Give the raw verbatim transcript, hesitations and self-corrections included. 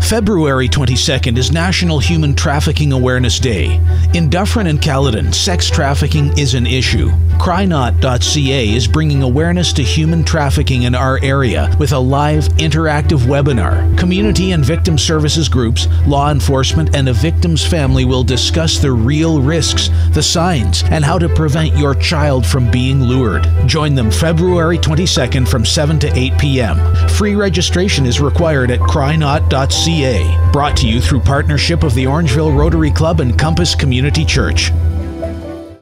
February twenty-second is National Human Trafficking Awareness Day. In Dufferin and Caledon, sex trafficking is an issue. cry not dot c a is bringing awareness to human trafficking in our area with a live, interactive webinar. Community and victim services groups, law enforcement, and a victim's family will discuss the real risks, the signs, and how to prevent your child from being lured. Join them February twenty-second from seven to eight p m Free registration is required at cry not dot c a. Brought to you through partnership of the Orangeville Rotary Club and Compass Community Church.